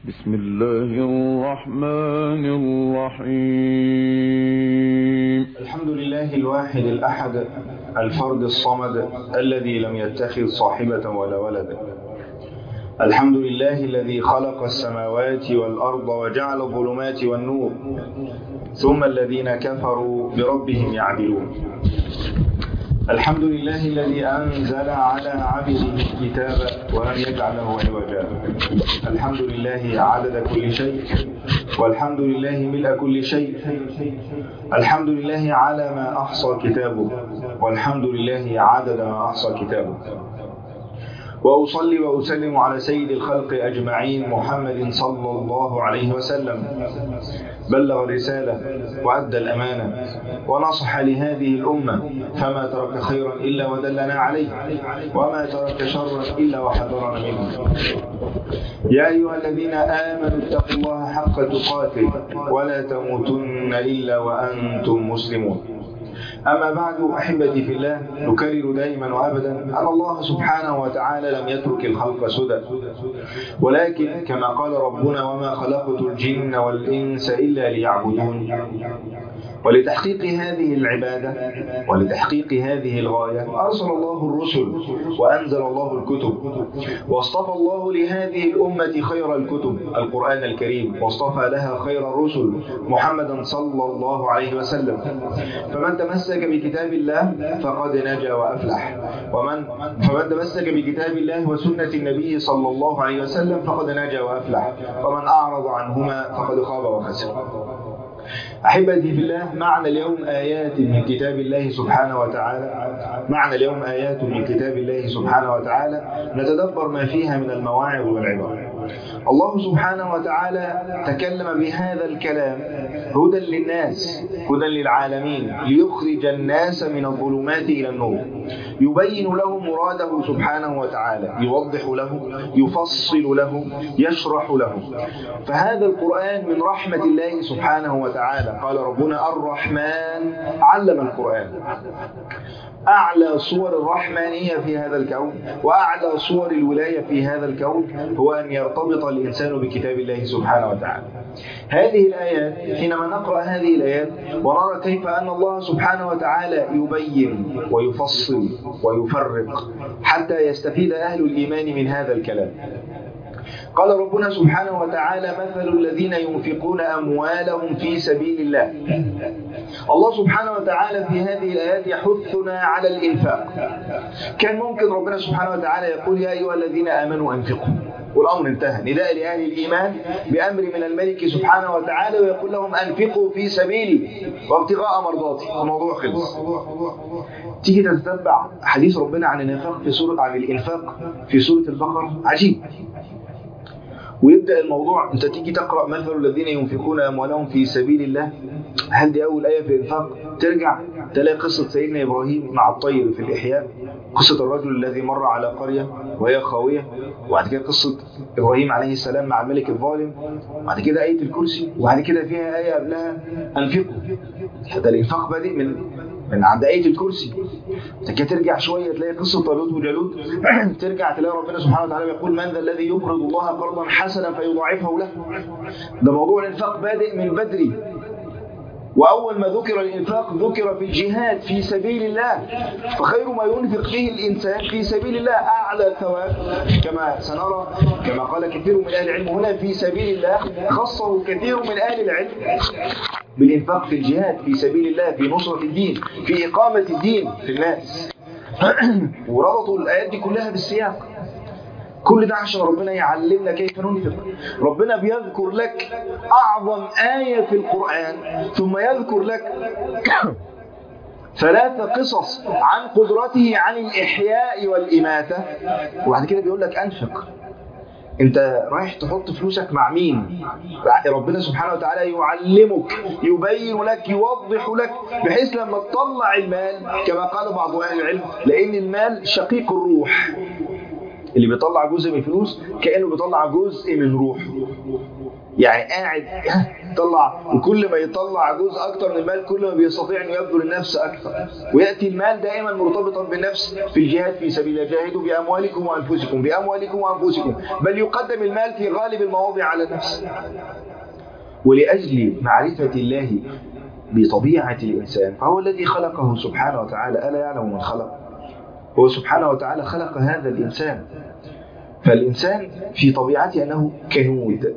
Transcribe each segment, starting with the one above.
بسم الله الرحمن الرحيم. الحمد لله الواحد الأحد الفرد الصمد الذي لم يتخذ صاحبة ولا ولدا. الحمد لله الذي خلق السماوات والأرض وجعل الظلمات والنور، ثم الذين كفروا بربهم يعدلون. الحمد لله الذي أنزل على عبده الكتاب ولم يجعل له عوجا. الحمد لله عدد كل شيء، والحمد لله ملء كل شيء. الحمد لله على ما أحصى كتابه، والحمد لله عدد ما أحصى كتابه. وأصلي وأسلم على سيد الخلق أجمعين محمد صلى الله عليه وسلم. بلغ الرسالة وأدى الأمانة ونصح لهذه الأمة، فما ترك خيرا إلا ودلنا عليه، وما ترك شرا إلا وحذرنا منه. يا أيها الذين آمنوا اتقوا الله حق تقاته ولا تموتن إلا وأنتم مسلمون. أما بعد، أحبتي في الله، نكرر دائما وأبدا أن الله سبحانه وتعالى لم يترك الخلق سدى، ولكن كما قال ربنا: وما خلقت الجن والإنس إلا ليعبدون. ولتحقيق هذه العبادة ولتحقيق هذه الغاية أرسل الله الرسل وأنزل الله الكتب، واصطفى الله لهذه الأمة خير الكتب القرآن الكريم، واصطفى لها خير الرسل محمدا صلى الله عليه وسلم. فمن تمسك بكتاب الله فقد نجا وأفلح، فمن تمسك بكتاب الله وسنة النبي صلى الله عليه وسلم فقد نجا وأفلح، ومن أعرض عنهما فقد خاب وخسر. أحبتي في الله، معنا اليوم آيات من كتاب الله سبحانه وتعالى نتدبر ما فيها من المواعظ والعبر. الله سبحانه وتعالى تكلم بهذا الكلام هدى للناس، هدى للعالمين، ليخرج الناس من الظلمات إلى النور، يبين لهم مراده سبحانه وتعالى، يوضح لهم، يفصل لهم، يشرح لهم. فهذا القرآن من رحمة الله سبحانه وتعالى. قال ربنا: الرحمن علم القرآن. أعلى صور الرحمانية في هذا الكون وأعلى صور الولاية في هذا الكون هو أن يرتبط الإنسان بكتاب الله سبحانه وتعالى. هذه الآيات، حينما نقرأ هذه الآيات ونرى كيف أن الله سبحانه وتعالى يبين ويفصل ويفرق حتى يستفيد أهل الإيمان من هذا الكلام. قال ربنا سبحانه وتعالى: مثل الذين ينفقون أموالهم في سبيل الله. الله سبحانه وتعالى في هذه الآيات يحثنا على الإنفاق. كان ممكن ربنا سبحانه وتعالى يقول: يا أيها الذين آمنوا أنفقوا، والأمر انتهى، نداء لأهل الإيمان بأمر من الملك سبحانه وتعالى، ويقول لهم: أنفقوا في سبيلي وابتغاء مرضاتي. الموضوع خلص. تيجي تتبع حديث ربنا عن الإنفاق في سورة البقرة، عجيب. ويبدأ الموضوع، أنت تيجي تقرأ: مثل الذين ينفقون أموالهم في سبيل الله. هل دي أول آية في الإنفاق؟ ترجع تلاقي قصة سيدنا إبراهيم مع الطير في الإحياء، قصة الرجل الذي مر على قرية وهي خاوية، وبعد كده قصة إبراهيم عليه السلام مع الملك الظالم، وبعد كده آية الكرسي، وبعد كده فيها آية قبلها: أنفقوا. هذا الإنفاق بادئ من عند آية الكرسي. تكي ترجع شوية تلاقي قصة طالوت وجالوت، ترجع تلاقي ربنا سبحانه وتعالى يقول: من ذا الذي يقرض الله قرضا حسنا فيضاعفه له. ده موضوع الإنفاق بادئ من بدري. وأول ما ذكر الإنفاق ذكر في الجهاد في سبيل الله، فخير ما ينفق فيه الإنسان في سبيل الله أعلى الثواب، كما سنرى، كما قال كثير من أهل العلم هنا: في سبيل الله. خصه كثير من أهل العلم بالإنفاق في الجهاد في سبيل الله، في نصرة الدين، في إقامة الدين في الناس. وربطوا الآيات دي كلها بالسياق. كل ده عشان ربنا يعلمنا كيف ننفق. ربنا بيذكر لك أعظم آية في القرآن، ثم يذكر لك 3 قصص عن قدرته عن الإحياء والإماتة، وبعد كده بيقول لك: أنفق. انت رايح تحط فلوسك مع مين؟ ربنا سبحانه وتعالى يعلمك، يبين لك، يوضح لك، بحيث لما تطلع المال، كما قال بعض أهل العلم، لأن المال شقيق الروح. اللي بيطلع جزء من الفلوس كأنه بيطلع جزء من روحه. يعني قاعد طلع، وكل ما يطلع جزء اكتر من المال كل ما بيستطيع انه يبذل النفس اكثر. وياتي المال دائما مرتبطا بالنفس في الجهاد في سبيل الله، جاهدوا باموالكم وانفسكم، باموالكم وانفسكم، بل يقدم المال في غالب المواضع على النفس. ولأجل معرفة الله بطبيعة الإنسان، فهو الذي خلقه سبحانه وتعالى. ألا يعلم من خلق؟ هو سبحانه وتعالى خلق هذا الإنسان. فالإنسان في طبيعته أنه كنود،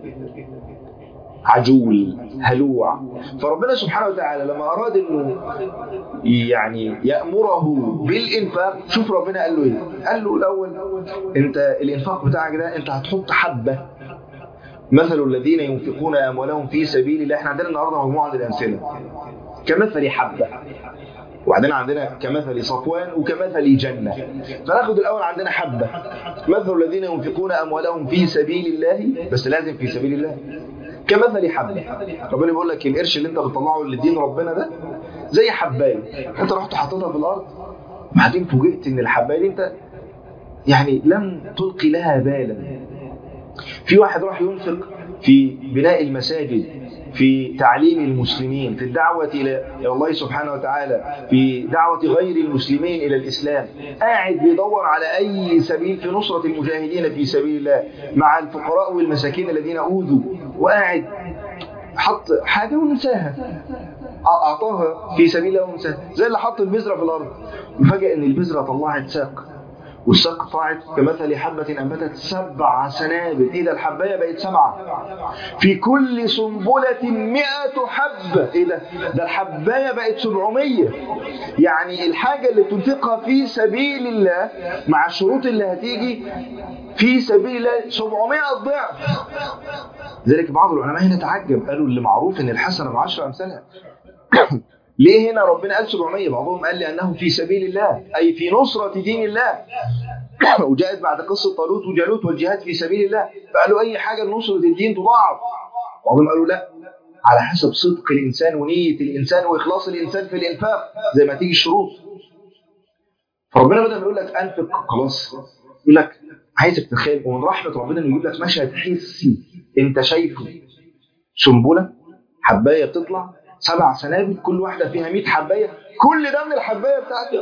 عجول، هلوع. فربنا سبحانه وتعالى لما أراد أنه يعني يأمره بالإنفاق، شوف ربنا قال له إيه؟ قال له الأول أنت الإنفاق بتاعك ده أنت هتحط حبة، مثل الذين ينفقون أموالهم في سبيل الله. احنا عندنا النهارده مجموعة من الأمثلة، كمثل حبة، وبعدين عندنا كمثل صفوان، وكمثل جنة. فناخد الأول عندنا حبة، مثل الذين ينفقون أموالهم في سبيل الله، بس لازم في سبيل الله، كمثل حبة. ربنا بيقول لك القرش اللي انت بتطلعه للدين ربنا ده زي حباية انت رحت حطيتها في الأرض، بعدين فوجئت ان الحباية دي انت يعني لم تلقي لها بالا. في واحد راح ينفق في بناء المساجد، في تعليم المسلمين، في الدعوة إلى الله سبحانه وتعالى، في دعوة غير المسلمين إلى الإسلام، قاعد بيدور على أي سبيل في نصرة المجاهدين في سبيل الله مع الفقراء والمساكين الذين أوذوا، وقاعد حط حاجة ونساها، أعطاها في سبيل الله ونساها، زي اللي حط البذرة في الأرض وفجأة إن البذرة طلعت ساق، والساق طلعت كمثل حبة أنبتت 7 سنابل. إيه ده؟ الحباية بقت 7، في كل سنبلة 100 حبة. إيه ده؟ ده الحباية بقت 700. يعني الحاجة اللي بتنفقها في سبيل الله مع الشروط اللي هتيجي في سبيل الله 700 ضعف. ذلك بعض العلماء هنا تعجب، قالوا اللي معروف إن الحسنة ب10 أمثالها. ليه هنا ربنا قال 700؟ بعضهم قال لأنه في سبيل الله، أي في نصرة دين الله. وجاءت بعد قصة طالوت وجالوت والجهاد في سبيل الله، فقالوا أي حاجة لنصرة الدين تضاعف. بعضهم قالوا لا، على حسب صدق الإنسان ونية الإنسان وإخلاص الإنسان في الإنفاق زي ما تيجي الشروط. فربنا بدل ما يقول لك أنفق خلاص، يقول لك عايزك تتخيل، ومن رحمة ربنا إنه يجيب لك مشهد حسي أنت شايفه. سنبلة، حباية بتطلع 7 سنابل، كل واحدة فيها 100 حباية، كل ده من الحباية بتاعتي.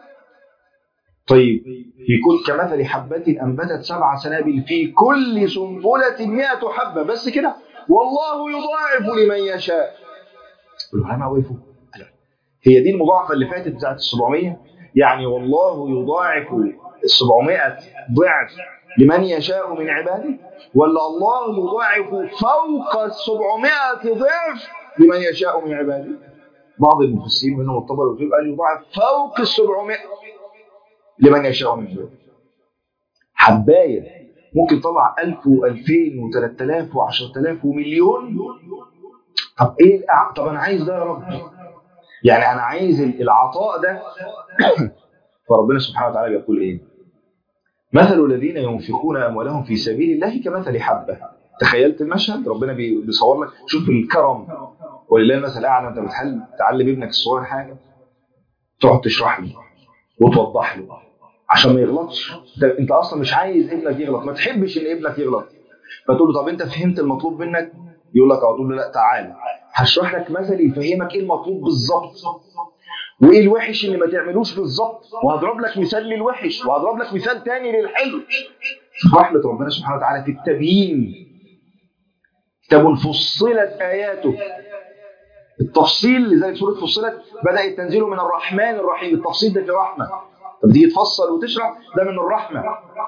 طيب يكون كمثل حبة أنبتت 7 سنابل في كل سنبلة 100 حبة، بس كده؟ والله يضاعف لمن يشاء. العلماء وقفوا، هي دي المضاعفة اللي فاتت بتاعت 700؟ يعني والله يضاعف 700 ضعف لمن يشاء من عباده، ولا الله يضاعف فوق 700 ضعف لمن يشاء من عباده؟ بعض المفسرين منهم الطبري قال يضاعف فوق 700 لمن يشاء من عباده. حباية ممكن طلع 1000 و2000 و3000 و10000 ومليون. طب ايه؟ طب انا عايز ده يا رب، يعني انا عايز العطاء ده. فربنا سبحانه وتعالى بيقول ايه؟ مثل الذين ينفقون اموالهم في سبيل الله كمثل حبة. تخيلت المشهد؟ ربنا بيصور لك، شوف الكرم. ولله المثل الاعلى، انت بتحل تعلم ابنك الصغير حاجه تقعد تشرح له وتوضح له عشان ما يغلطش. انت اصلا مش عايز ابنك يغلط، ما تحبش ان ابنك يغلط، فتقول له طب انت فهمت المطلوب منك؟ يقول لك اه. تقول له لا تعالى هشرح لك مثل يفهمك ايه المطلوب بالظبط، وايه الوحش اللي ما تعملوش بالظبط، وهضرب لك مثال للوحش وهضرب لك مثال تاني للحلو. رحمة ربنا سبحانه وتعالى في التبيين. كتاب فصلت آياته، التفصيل. لذلك سورة فصلت بدأ التنزيل من الرحمن الرحيم. التفصيل ده في رحمة، طب تيجي تفصل وتشرح ده من الرحمة.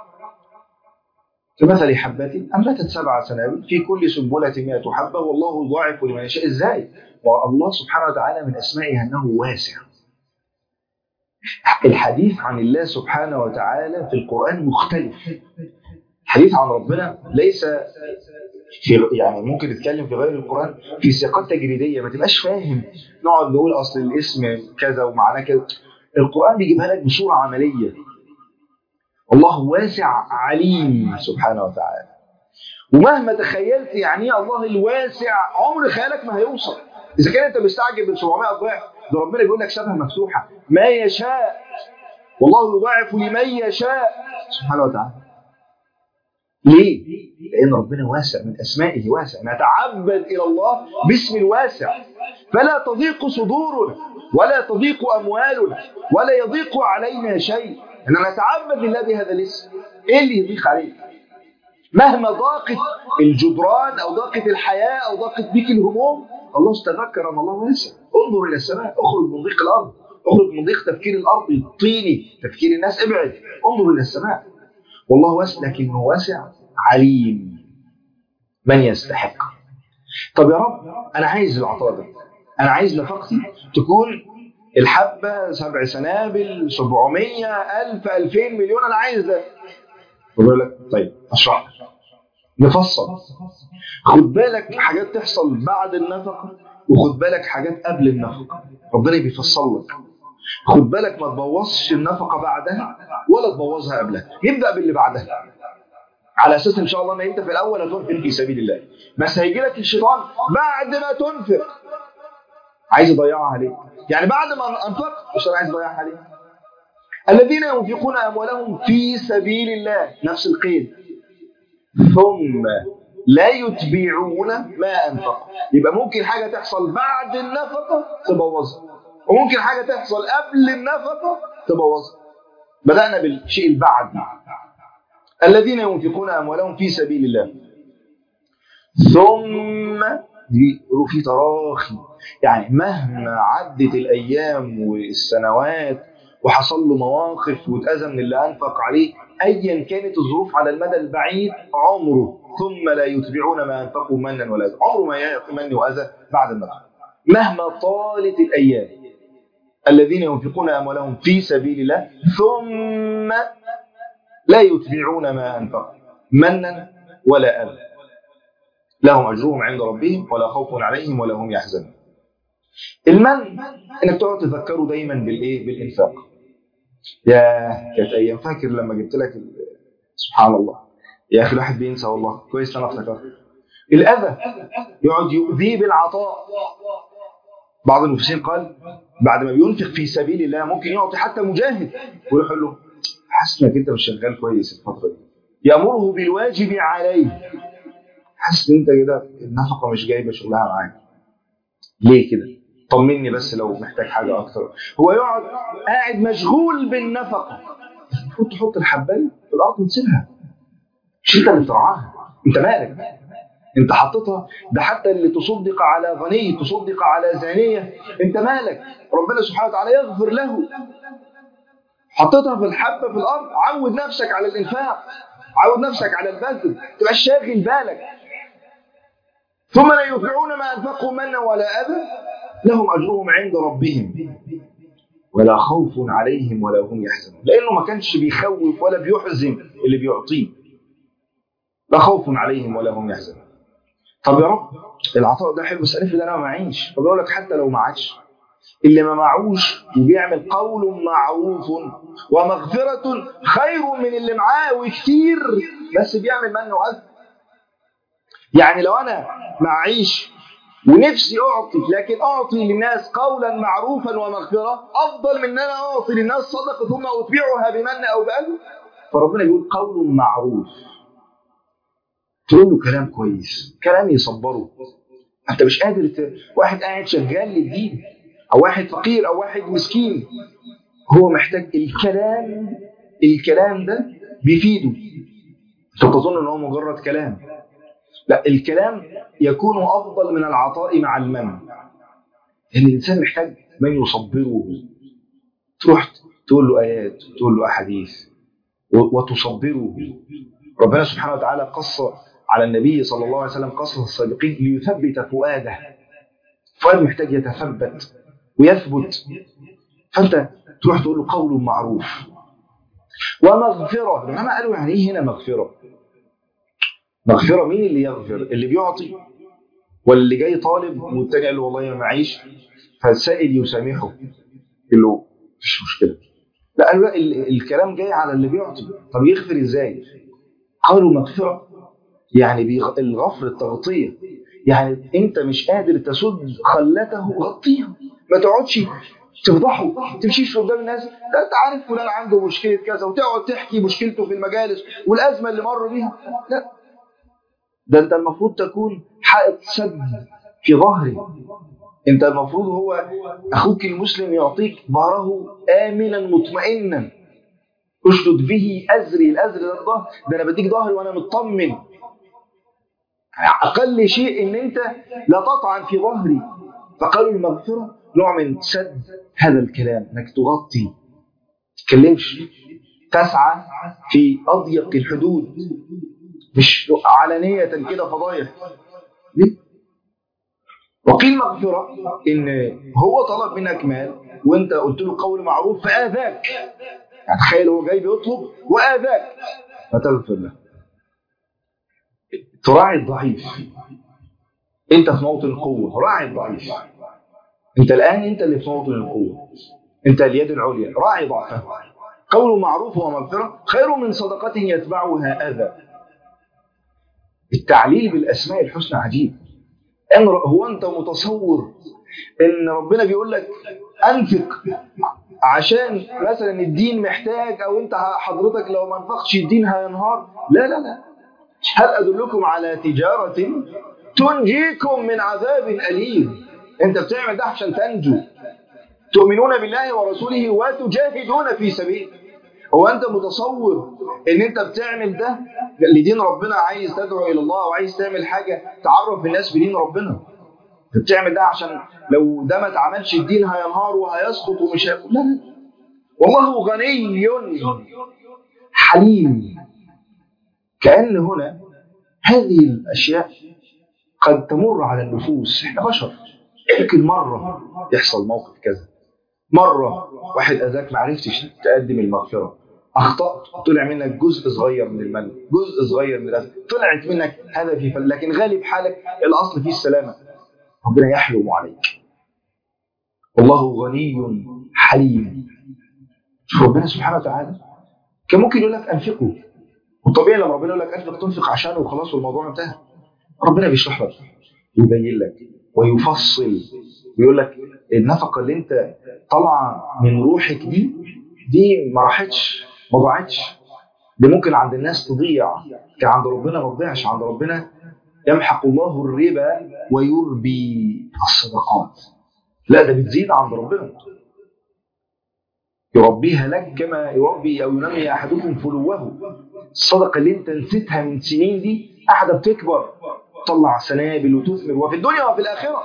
كمثل حبة أنبتت 7 سنابل في كل سنبلة 100 حبة والله يضاعف لمن يشاء. ازاي؟ والله سبحانه وتعالى من أسمائه أنه واسع. الحديث عن الله سبحانه وتعالى في القرآن مختلف. الحديث عن ربنا ليس في، يعني ممكن نتكلم في غير القرآن في سياقات تجريدية ما تبقاش فاهم، نقعد نقول أصل الاسم كذا ومعناه كذا. القرآن بيجيبها لك بصورة عملية. الله واسع عليم سبحانه وتعالى، ومهما تخيلت يعني ايه الله الواسع عمر خيالك ما هيوصل. إذا كان أنت مستعجب ب 700 ضعف، ده ربنا بيقول لك سابها مفتوحة، ما يشاء والله يضاعف لمن يشاء سبحانه وتعالى. ليه؟ لأن ربنا واسع، من أسمائه واسع، نتعبد إلى الله باسم الواسع، فلا تضيق صدورنا ولا تضيق أموالنا ولا يضيق علينا شيء، أن نتعبد لله بهذا الاسم. إيه اللي يضيق عليك؟ مهما ضاقت الجدران أو ضاقت الحياة أو ضاقت بك الهموم، الله استذكر أن الله واسع. انظر إلى السماء، اخرج من ضيق الأرض، اخرج من ضيق تفكير الأرض الطيني، تفكير الناس، ابعد، انظر إلى السماء. والله واسع، لكنه واسع عليم من يستحق. طب يا رب أنا عايز العطاء ده، أنا عايز نفقتي تكون الحبة 7 سنابل 700 1000 2000 مليون، أنا عايز ده. يقول لك طيب أشرح لك، نفصل. خد بالك حاجات تحصل بعد النفقة، وخد بالك حاجات قبل النفقة، ربنا بيفصل لك. خد بالك ما تبوظش النفقة بعدها ولا تبوظها قبلها، نبدأ باللي بعدها، على أساس إن شاء الله إن أنت في الأول هتنفق في سبيل الله، بس هيجي لك الشيطان بعد ما تنفق عايز يضيعها عليك. يعني بعد ما أنفقت الشيطان عايز يضيعها عليك. الذين ينفقون أموالهم في سبيل الله، نفس القيد، ثم لا يتبعون ما أنفقوا. يبقى ممكن حاجة تحصل بعد النفقة تبوظها، وممكن حاجة تحصل قبل النفقة تبوظها. بدأنا بالشيء البعد. الذين ينفقون أموالهم في سبيل الله ثم في تراخي، يعني مهما عدت الأيام والسنوات وحصل له مواقف واتأذى من اللي أنفق عليه، أيا كانت الظروف على المدى البعيد، عمره ثم لا يتبعون ما أنفقوا منا ولا أذى، عمره ما يأتي من وأذى بعد النفق مهما طالت الأيام. الذين ينفقون أموالهم في سبيل الله ثم لا يتبعون ما أنفقوا منا ولا أذى لهم أجرهم عند ربهم ولا خوف عليهم ولا هم يحزنون. المن انك تقعد تذكره دايما بالايه؟ بالانفاق. يا كانت ايام، فاكر لما جبت لك سبحان الله يا اخي الواحد بينسى والله، كويس انا افتكرت. الاذى يقعد يؤذيه بالعطاء. بعض المفسرين قال بعد ما بينفق في سبيل الله ممكن يعطي حتى مجاهد ويروح يقول له حاسس انك انت مش شغال كويس الفتره دي، يامره بالواجب عليه، حاسس ان انت كده النفقه مش جايبه شغلها معاك، ليه كده؟ طمني بس لو محتاج حاجه اكتر. هو يقعد قاعد مشغول بالنفقه، المفروض تحط الحبايه في الارض وتسيبها، مش انت اللي بترعاها، انت مالك؟ انت حطيتها، ده حتى اللي تصدق على غني تصدق على زانيه، انت مالك؟ ربنا سبحانه وتعالى يغفر له. حطيتها في الحبه في الارض، عود نفسك على الانفاق، عود نفسك على البذل، ما تبقاش شاغل بالك. ثم لا يتبعون ما انفقوا منا ولا اذى لهم اجرهم عند ربهم ولا خوف عليهم ولا هم يحزنون، لانه ما كانش بيخوف ولا بيحزن اللي بيعطيه، لا خوف عليهم ولا هم يحزنون. طب يا رب العطاء ده حلو، بس افرض انا ما معيش. فبقول لك حتى لو معكش، اللي ما معوش وبيعمل قول معروف ومغفرة خير من اللي معاه وكتير بس بيعمل من وأذى. يعني لو انا معيش ونفسي اعطي، لكن اعطي للناس قولا معروفا ومغفرة افضل من ان انا اعطي للناس صدقة ثم اتبعها بمن او باذى. فربنا يقول قول معروف، تقول له كلام كويس، كلام يصبره. انت مش قادر واحد قاعد شغال للدين، او واحد فقير او واحد مسكين، هو محتاج الكلام ده بيفيده. انت تظن ان هو مجرد كلام، لا، الكلام يكون افضل من العطاء مع المن. ان الانسان محتاج من يصبره، تروح تقول له ايات، تقول له احاديث وتصبره. ربنا سبحانه وتعالى قص على النبي صلى الله عليه وسلم قصص السابقين ليثبت فؤاده. فؤاد محتاج يتثبت ويثبت، فانت تروح تقول له قول معروف ومغفرة. العلماء قالوا يعني ايه هنا مغفرة؟ مغفرة مين اللي يغفر؟ اللي بيعطي ولا اللي جاي طالب والتاني قال له والله ما معيش، فالسائل يسامحه يقول له مفيش مشكلة؟ لا، قالوا لا، الكلام جاي على اللي بيعطي. طب يغفر ازاي؟ قالوا مغفرة يعني الغفر التغطية، يعني انت مش قادر تسد خلته غطيها، ما تقعدش تفضحه، تمشيش قدام الناس، ده انت عارف فلان عنده مشكله كذا، وتقعد تحكي مشكلته في المجالس والازمه اللي مر بيها. لا، ده انت المفروض تكون حائط سد في ظهره. انت المفروض هو اخوك المسلم يعطيك ظهره امنا مطمئنا. اشدد به ازري، الازر ده الظهر، ده انا بديك ظهري وانا مطمن. اقل شيء ان انت لا تطعن في ظهري. فقالوا المغفره نوع من سد هذا الكلام، انك تغطي، ما تتكلمش، تسعى في اضيق الحدود، مش علانيه كده فضايح. ليه؟ وقيل مغفره ان هو طلب منك مال وانت قلت له قول معروف فاذاك. يعني تخيل هو جاي بيطلب واذاك، فتغفر له. تراعي الضعيف. انت في موطن القوه، راعي الضعيف. انت الان انت اللي في موطن القوه، انت اليد العليا، راعي ضعفه. قول معروف ومغفره خير من صدقه يتبعها اذى. التعليل بالاسماء الحسنى عجيب. هو انت متصور ان ربنا بيقول لك انفق عشان مثلا الدين محتاج، او انت حضرتك لو ما انفقتش الدين هينهار؟ لا لا لا. هل ادلكم على تجاره تنجيكم من عذاب اليم؟ انت بتعمل ده عشان تنجو، تؤمنون بالله ورسوله وتجاهدون في سبيله. هو انت متصور ان انت بتعمل ده لدين ربنا، عايز تدعو الى الله وعايز تعمل حاجه تعرف الناس بدين ربنا؟ انت بتعمل ده عشان لو ده ما اتعملش الدين هينهار وهيسقط ومش لا لا. والله غني حليم. كأن هنا هذه الاشياء قد تمر على النفوس. احنا بشر، ممكن مره يحصل موقف كذا، مرة واحد أذاك ما عرفتش تقدم المغفرة، أخطأت، طلع منك جزء صغير من المن، جزء صغير من الأذى، طلعت منك هذا في فل، لكن غالب حالك الأصل فيه السلامة. ربنا يحلم عليك. والله غني حليم. شوف ربنا سبحانه وتعالى كان ممكن يقول لك أنفقوا، والطبيعي لما ربنا يقول لك أنفق تنفق عشانه وخلاص والموضوع انتهى. ربنا بيشرح لك ويبين لك ويفصل ويقول لك النفقة اللي انت طالعه من روحك دي ما راحتش، ما ضاعتش، دي ممكن عند الناس تضيع، كان عند ربنا ما تضيعش. عند ربنا يمحق الله الربا ويربي الصدقات. لا، ده بتزيد عند ربنا، يربيها لك كما يربي او ينمي احدكم فلوه. الصدقه اللي انت نسيتها من سنين دي قاعده بتكبر، تطلع سنابل وتثمر، وفي الدنيا وفي الاخره.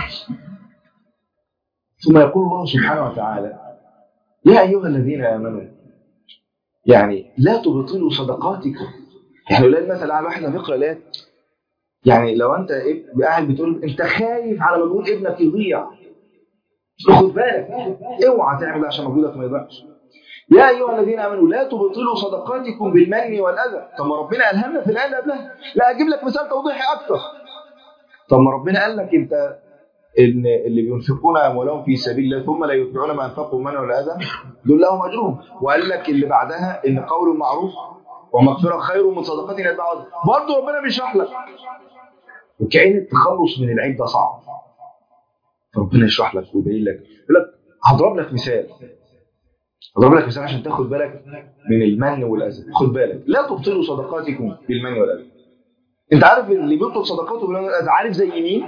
ثم يقول الله سبحانه وتعالى يا ايها الذين امنوا، يعني لا تبطلوا صدقاتكم. يعني اولاد مثلا على واحد بيقرا الايات، يعني لو انت قاعد بتقول انت خايف على مجهود ابنك يضيع، خد بالك، اوعى تعمل عشان مجهودك ما يضيعش. يا ايها الذين امنوا لا تبطلوا صدقاتكم بالمن والاذى. طب ما ربنا قالها لنا في الايه اللي قبلها. لا، اجيب لك مثال توضيحي اكتر. طب ما ربنا قال لك انت ان اللي بينفقون اموالهم في سبيل الله ثم لا يتبعون ما انفقوا من ولا اذى دول لهم اجرهم. وقال لك اللي بعدها ان قول معروف ومغفره خير من صدقه يتبعها. برضه ربنا بيشرح لك. وكأن التخلص من العيب ده صعب، ربنا يشرح لك ويبين لك. يقول لك هضرب لك مثال عشان تاخد بالك من المن والاذى. خد بالك، لا تبطلوا صدقاتكم بالمن والاذى. انت عارف اللي بيبطل صدقاته بالمن والاذى عارف زي مين؟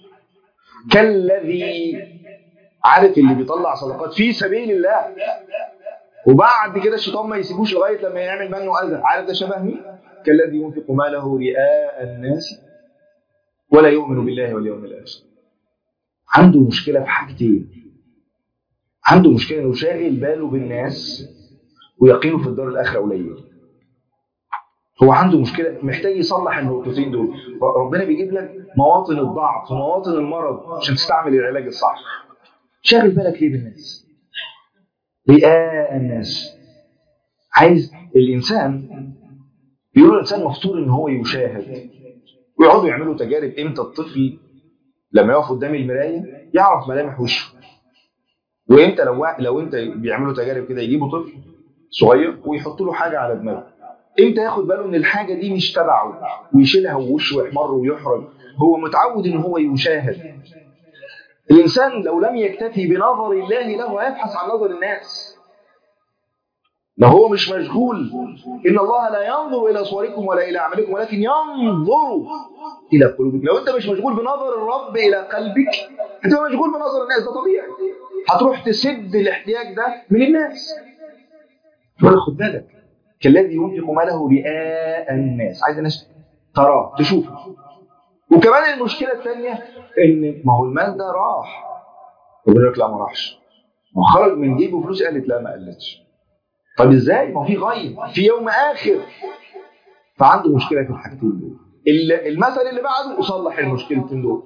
كالذي، عارف اللي بيطلع صدقات في سبيل الله وبعد كده الشيطان ما يسيبوش لغايه لما يعمل من واذى، عارف ده شبه مين؟ كالذي ينفق ماله رئاء الناس ولا يؤمن بالله واليوم الاخر. عنده مشكله في حاجتين. عنده مشكله انه شاغل باله بالناس ويقينه في الدار الاخره قليل. هو عنده مشكله محتاج يصلح النقطتين دول. ربنا بيجيب لك مواطن الضعف ومواطن المرض عشان تستعمل العلاج الصح. شاغل بالك ليه بالناس؟ رئاء الناس. عايز الانسان، بيقولوا الانسان مفطور ان هو يشاهد، ويقعدوا يعملوا تجارب. امتى الطفل لما يقف قدام المرايه يعرف ملامح وشه، وامتى لو انت بيعملوا تجارب كده يجيبوا طفل صغير ويحطوا له حاجه على دماغه، امتى ياخد باله ان الحاجه دي مش تبعه ويشيلها ووشه يحمر ويحرج. هو متعود ان هو يشاهد. الإنسان لو لم يكتفي بنظر الله له هيبحث عن نظر الناس. ما هو مش مشغول. إن الله لا ينظر إلى صوركم ولا إلى أعمالكم ولكن ينظر إلى قلوبكم. لو أنت مش مشغول بنظر الرب إلى قلبك هتبقى مشغول بنظر الناس، ده طبيعي. هتروح تسد الاحتياج ده من الناس. خد بالك، كالذي ينفق ماله رئاء الناس، عايز الناس تراه تشوفه. وكمان المشكلة الثانية إن ما هو المال ده راح، يقول لك لا ما راحش، وخرج من جيبه فلوس، قالت لا ما قالتش. طب ازاي؟ ما في غيب، في يوم آخر. فعنده مشكلة في الحاجتين دول. المثل اللي بعده يصلح المشكلتين دول.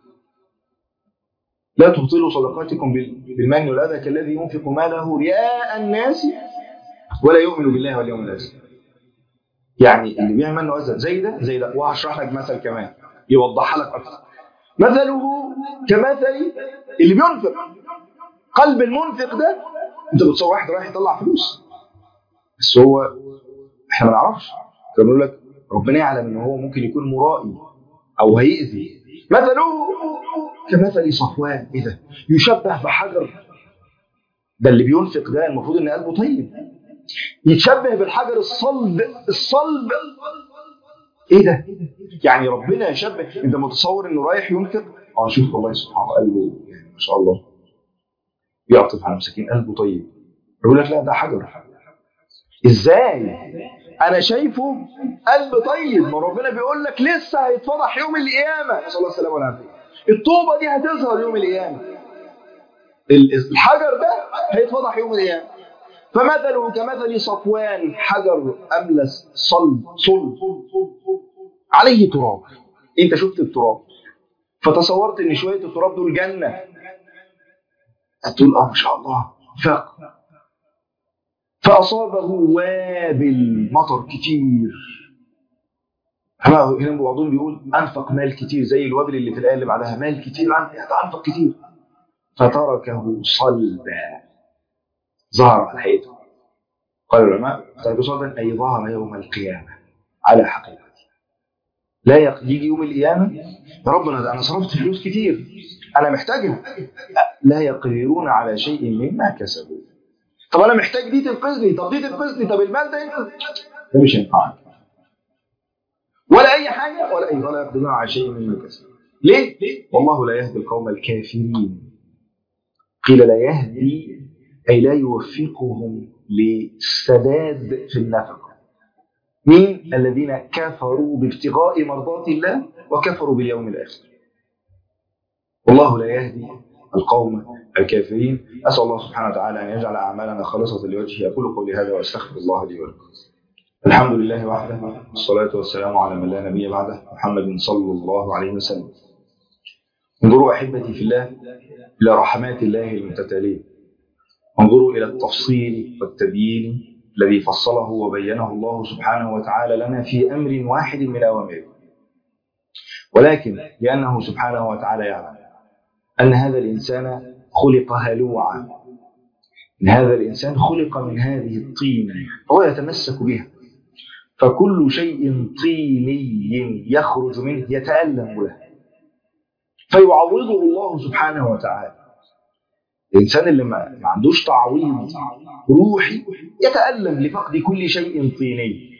لا تبطلوا صدقاتكم بالمن والأذى كالذي ينفق ماله رئاء الناس ولا يؤمن بالله واليوم الآخر. يعني اللي بيعمل منه أذى زي ده. وهشرح لك مثل كمان يوضحها لك أكثر. مثله كمثل اللي بينفق. قلب المنفق ده، انت بتصور واحد رايح يطلع فلوس بس هو احنا ما نعرفش، كانوا بيقول لك ربنا يعلم ان هو ممكن يكون مرائي او هيأذي. مثله كمثل صفوان، ايه ده؟ يشبه بحجر. ده اللي بينفق ده المفروض ان قلبه طيب، يتشبه بالحجر الصلب. ايه ده؟ يعني ربنا يشبه. انت متصور انه رايح ينفق، شوف والله سبحانه قلبه يعني ما شاء الله يعطف على مساكين، قلبه طيب. يقول لك لا ده حجر. ازاي؟ انا شايفه قلب طيب. ما ربنا بيقول لك لسه هيتفضح يوم القيامه، نسال الله السلامه والعافيه. الطوبه دي هتظهر يوم القيامه، الحجر ده هيتفضح يوم القيامه. فمثله كمثل صفوان، حجر املس صلب عليه تراب. انت شفت التراب فتصورت ان شويه التراب دول جنه، هتقول ما شاء الله فاق. فاصابه وابل، مطر كتير. هنا بعضهم بيقول انفق مال كتير زي الوابل اللي في الايه اللي بعدها، مال كتير انفق كتير. فتركه صلبا، ظهر على حياته. قال العلماء تركه صلبا اي ظهر يوم القيامه على حقيقته. لا يجي يوم القيامه يا رب انا صرفت فلوس كتير انا محتاجها، لا يقدرون على شيء مما كسبوا. طب انا محتاج دي تنقذني، طب دي تنقذني، طب المال ده ينقذ، ده مش هينفعك ولا اي حاجه ولا يقدرون على شيء مما كسبوا. ليه؟ والله لا يهدي القوم الكافرين. قيل لا يهدي اي لا يوفقهم للسداد في النفقه. مين؟ الذين كفروا بابتغاء مرضات الله وكفروا باليوم الاخر. والله لا يهدي القوم الكافرين. أسأل الله سبحانه وتعالى أن يجعل أعمالنا خالصة لوجهه. أقول قولي هذا وأستغفر الله لي ولكم. الحمد لله وحده، والصلاة والسلام على من لا نبي بعده، محمد صلى الله عليه وسلم. انظروا أحبتي في الله إلى رحمات الله المتتالية، انظروا إلى التفصيل والتبيين الذي فصله وبينه الله سبحانه وتعالى لنا في أمر واحد من أوامره. ولكن لأنه سبحانه وتعالى يعلم أن هذا الإنسان خلق هلوعا، إن هذا الإنسان خلق من هذه الطينة فهو يتمسك بها، فكل شيء طيني يخرج منه يتألم له فيعوضه الله سبحانه وتعالى. الإنسان اللي ما عندوش تعويض روحي يتألم لفقد كل شيء طيني.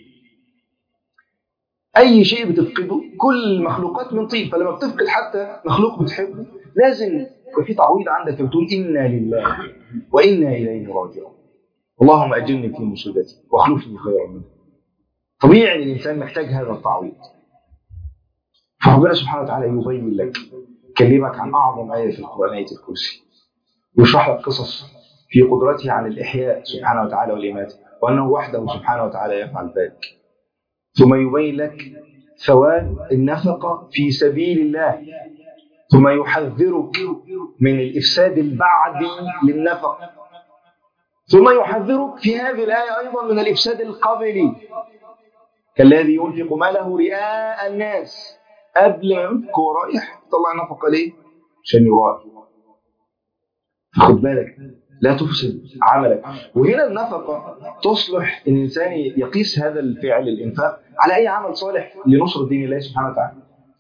أي شيء بتفقده، كل المخلوقات من طين، فلما بتفقد حتى مخلوق بتحبه لازم يبقى في تعويض عندك، بتقول إنا لله وإنا إليه راجعون، اللهم أجرني في مصيبتي واخلفني خيرا منها. طبيعي الإنسان محتاج هذا التعويض. فربنا سبحانه وتعالى يبين لك، كلمك عن أعظم آية في القرآن، آية الكرسي، ويشرح لك قصص في قدرته عن الإحياء سبحانه وتعالى والإماتة، وأنه وحده سبحانه وتعالى يفعل ذلك. ثم يبين لك ثواب النفقة في سبيل الله، ثم يحذرك من الإفساد البعدي للنفقة، ثم يحذرك في هذه الآية أيضا من الإفساد القبلي، كالذي ينفق ماله رئاء الناس. قبل ما ينفق هو رايح يطلع نفقة ليه؟ عشان يرائي. خد بالك لا تفسد عملك. وهنا النفقة تصلح إن الإنسان يقيس هذا الفعل الإنفاق على أي عمل صالح لنصر دين الله سبحانه وتعالى.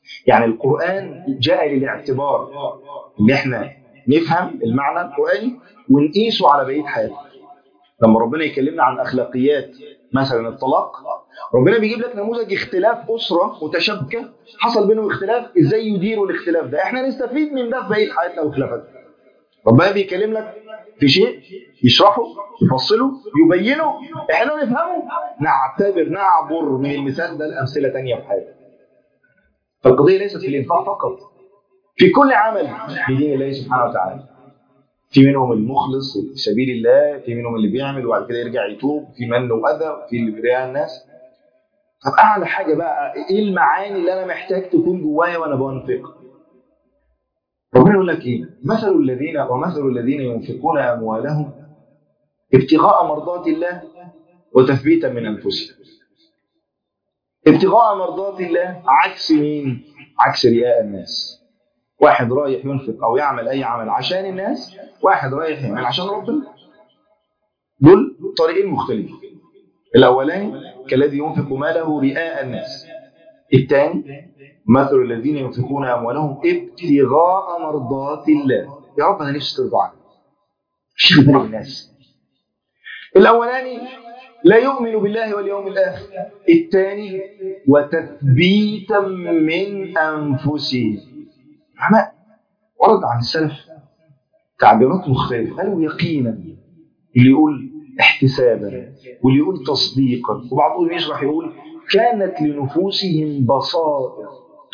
يعني القرآن جاء للاعتبار، ان احنا نفهم المعنى القرآني ونقيسه على بقية حياتنا. لما ربنا يكلمنا عن اخلاقيات مثلا الطلاق، ربنا بيجيب لك نموذج اختلاف اسره متشابكه حصل بينهم اختلاف، ازاي يديروا الاختلاف ده، احنا نستفيد من ده في بقيه حياتنا وخلافاتنا. ربنا بيكلم لك في شيء يشرحه يفصله يبينه، احنا نفهمه نعبر من المثال ده لامثله ثانيه في حياتنا. فالقضيه ليست في الانفاق فقط، في كل عمل بدين الله سبحانه وتعالى. في منهم المخلص في سبيل الله، في منهم اللي بيعمل وبعد كده يرجع يتوب، في من وأذى، وفي اللي بيريع الناس. طب أعلى حاجة بقى إيه المعاني اللي أنا محتاج تكون جوايا وأنا بنفق؟ ربنا يقول لك إيه؟ ومثل الذين ينفقون أموالهم ابتغاء مرضات الله وتثبيتا من أنفسهم. ابتغاء مرضات الله عكس مين؟ عكس رياء الناس. واحد رايح ينفق أو يعمل أي عمل عشان الناس، واحد رايح يعمل عشان ربنا. دول طريقين مختلفين. الأولاني كالذي ينفق ماله رئاء الناس. الثاني مثل الذين ينفقون أموالهم ابتغاء مرضات الله. يا رب أنا نفسي ترضى عني، مش بالي الناس. الأولاني لا يؤمن بالله واليوم الآخر. الثاني وتثبيتا من أنفسهم. ورد عن السلف تعبيرات مختلفة، قالوا يقينا، اللي يقول احتسابا، واللي يقول تصديقا، وبعضهم يشرح يقول كانت لنفوسهم بصائر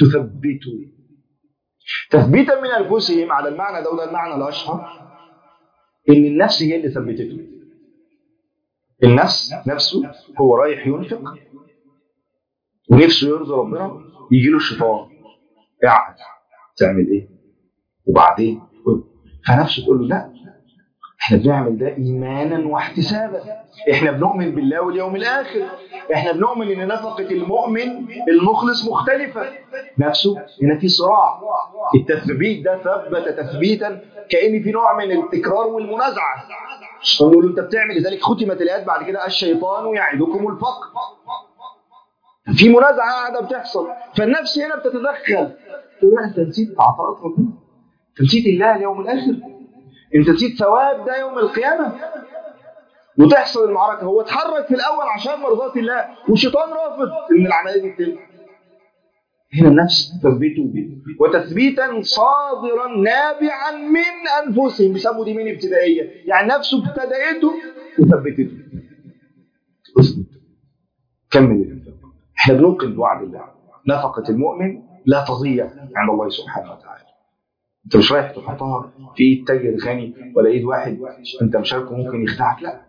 تثبيتا من أنفسهم. على المعنى ده، وده المعنى الأشهر، إن النفس هي اللي ثبتته. النفس نفسه هو رايح ينفق ونفسه يرضي ربنا، يجي له الشيطان قاعد تعمل ايه وبعدين، فنفسه تقول له لا، احنا بنعمل ده ايمانا واحتسابا، احنا بنؤمن بالله واليوم الاخر، احنا بنؤمن ان نفقه المؤمن المخلص مختلفه. نفسه هنا في صراع. التثبيت ده ثبت تثبيتا كأن في نوع من التكرار والمنازعه. يقول له انت بتعمل، لذلك ختمت الايات بعد كده الشيطان يعدكم الفقر. في منازعه قاعده بتحصل، فالنفس هنا بتتدخل تقول لا، انت نسيت عطاءات ربنا، انت نسيت الله اليوم الاخر، انت نسيت ثواب ده يوم القيامه. وتحصل المعركه. هو اتحرك في الاول عشان مرضات الله، والشيطان رافض ان العمليه دي تتم. هنا النفس تثبيته وتثبيتا صادرا نابعا من انفسهم. بيسموا دي من ابتدائيه، يعني نفسه ابتدأته وثبتته. اثبت، كمل. احنا بنوقن بوعد الله، نفقه المؤمن لا تضيع عند الله سبحانه وتعالى. انت مش رايح تحطها في ايد تاجر غني ولا ايد واحد انت مشاركه ممكن يخدعك، لا،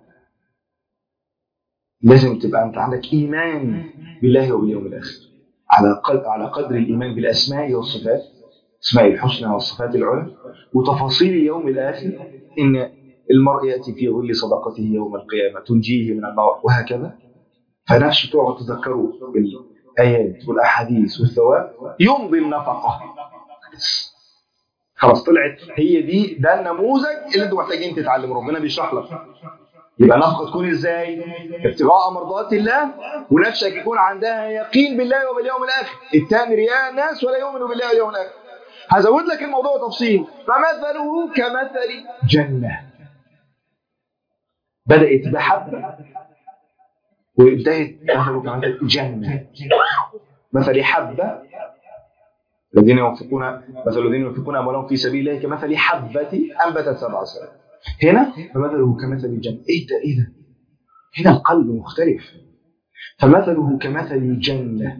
لازم تبقى انت عندك ايمان بالله وباليوم الاخر على قدر الايمان بالاسماء والصفات، اسماء الحسنى والصفات العلى، وتفاصيل اليوم الاخر، ان المرء ياتي في ظل صدقته يوم القيامه تنجيه من النار وهكذا. فنفسه تقعد تذكره بالايات والاحاديث والثواب، يمضي النفقه. خلاص طلعت هي دي، ده النموذج اللي انتوا محتاجين تتعلموا. ربنا بيشرح لك يبقى نفقه تكون ازاي؟ ابتغاء مرضات الله، ونفسك يكون عندها يقين بالله وباليوم الاخر. الثاني رياء الناس ولا يؤمن بالله واليوم الاخر. هزود لك الموضوع تفصيل. فمثله كمثل جنه بدات بحبه وانتهت مثله كمثل جنه. مثل حبه الذين ينفقون أموالهم في سبيل الله كمثل حبة أنبتت 7 سنابل. هنا فمثله كمثل الجنة. إيه ده؟ هنا القلب مختلف. فمثله كمثل الجنة.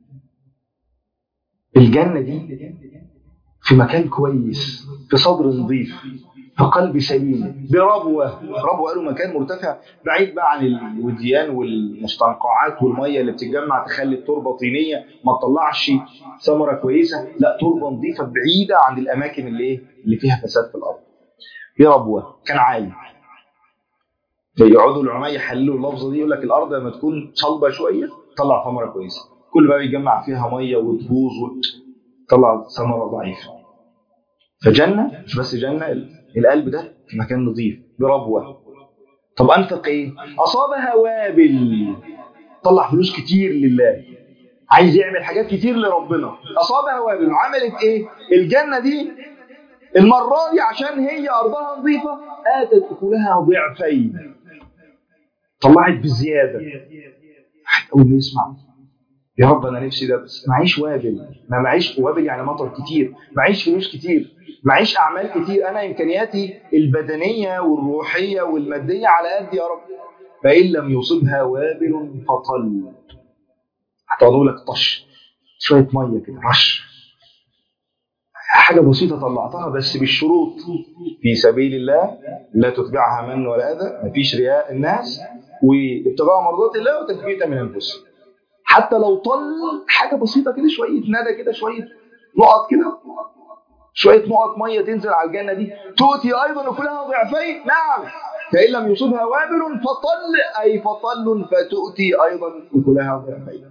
الجنة دي في مكان كويس، في صدر نظيف، في قلب سليم، بربوة قالوا مكان مرتفع بعيد بقى عن الوديان والمستنقعات والمية اللي بتتجمع تخلي التربة طينية ما تطلعش ثمرة كويسة، لا، تربة نظيفة بعيدة عن الأماكن اللي فيها فساد في الأرض. بربوة كان عالي. يقعدوا العلماء يحللوا اللفظة دي، يقول لك الأرض لما تكون صلبة شوية تطلع ثمرة كويسة، كل بقى يجمع فيها مية وتبوظ وتطلع ثمرة ضعيفة. فجنة مش بس جنة، القلب ده في مكان نظيف بربوة. طب أنفق إيه؟ أصابها وابل، طلع فلوس كتير لله، عايز يعمل حاجات كتير لربنا. أصابها وابل، عملت إيه؟ الجنة دي المرة دي عشان هي أرضها نظيفة آتت أكلها ضعفين، طلعت بزيادة. أول ما يسمع يا رب أنا نفسي ده بس معيش وابل، ما معيش وابل يعني مطر كتير، معيش فلوس كتير، معيش أعمال كتير، أنا إمكانياتي البدنية والروحية والمادية على قد يا رب. فإن لم يصبها وابل فطل، هتقعدوا لك طش شوية مية كده رش، حاجة بسيطة طلعتها بس بالشروط، في سبيل الله لا تتبعها من ولا أذى، مفيش رياء الناس، وابتغاء مرضات الله وتثبيتا من أنفسهم. حتى لو طل حاجة بسيطة كده، شوية ندى كده، شوية نقط كده، شوية نقط مية تنزل على الجنة دي، تؤتي أيضا كلها ضعفين. نعم، فإن لم يصبها وابل فطل، أي فطل فتؤتي أيضا كلها ضعفين.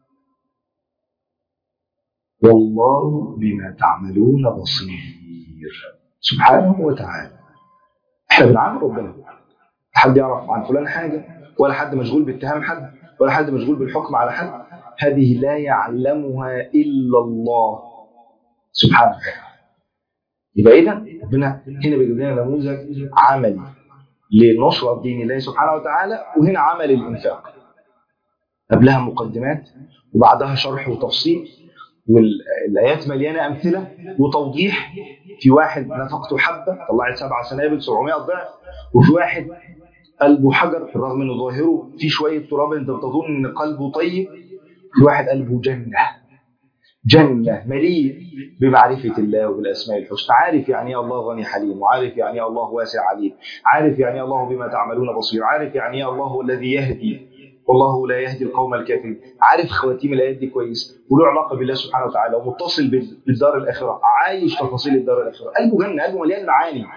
والله بما تعملون بصير سبحانه وتعالى. احنا بنعامل ربنا، حد يعرف عن فلان حاجة، ولا حد مشغول باتهام حد، ولا حد مشغول بالحكم على حد. هذه لا يعلمها إلا الله سبحانه وتعالى. يبقى إذا ربنا هنا بيجيب لنا نموذج عملي لنصرة دين الله سبحانه وتعالى، وهنا عمل الإنفاق. قبلها مقدمات وبعدها شرح وتفصيل، والآيات مليانة أمثلة وتوضيح. في واحد نفقته حبة طلعت 7 سنابل 700 ضعف، وفي واحد قلبه حجر بالرغم انه ظاهره في شوية تراب انت بتظن ان قلبه طيب، في واحد قلبه جنة مليء بمعرفة الله وبالأسماء الحسنى، عارف يعني ايه الله غني حليم، وعارف يعني ايه الله واسع عليم، عارف يعني ايه الله بما تعملون بصير، عارف يعني ايه الله الذي يهدي والله لا يهدي القوم الكافرين، عارف خواتيم الآيات دي كويس، وله علاقة بالله سبحانه وتعالى، ومتصل بالدار الآخرة، عايش تفاصيل الدار الآخرة، قلبه جنة، قلبه مليان معاني.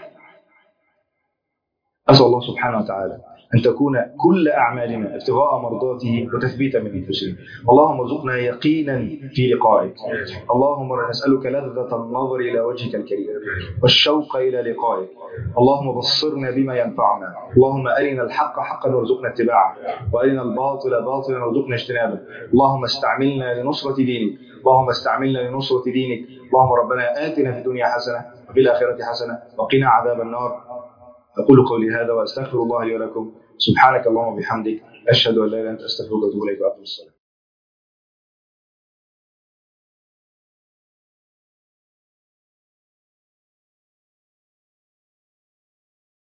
أسأل الله سبحانه وتعالى أن تكون كل أعمالنا ابتغاء مرضاته وتثبيتا من أنفسنا. اللهم ارزقنا يقينا في لقائك. اللهم نسألك لذة النظر إلى وجهك الكريم والشوق إلى لقائك. اللهم بصرنا بما ينفعنا. اللهم أرنا الحق حقا وارزقنا اتباعه، وأرنا الباطل باطلا وارزقنا اجتنابه. اللهم استعملنا لنصرة دينك، اللهم استعملنا لنصرة دينك. اللهم ربنا آتنا في الدنيا حسنة وفي الآخرة حسنة وقنا عذاب النار. أقول قولي هذا وأستغفر الله لي ولكم. سبحانك اللهم وبحمدك، أشهد أن لا إله إلا أنت، أستغفرك وأتوب إليك وأقم الصلاة.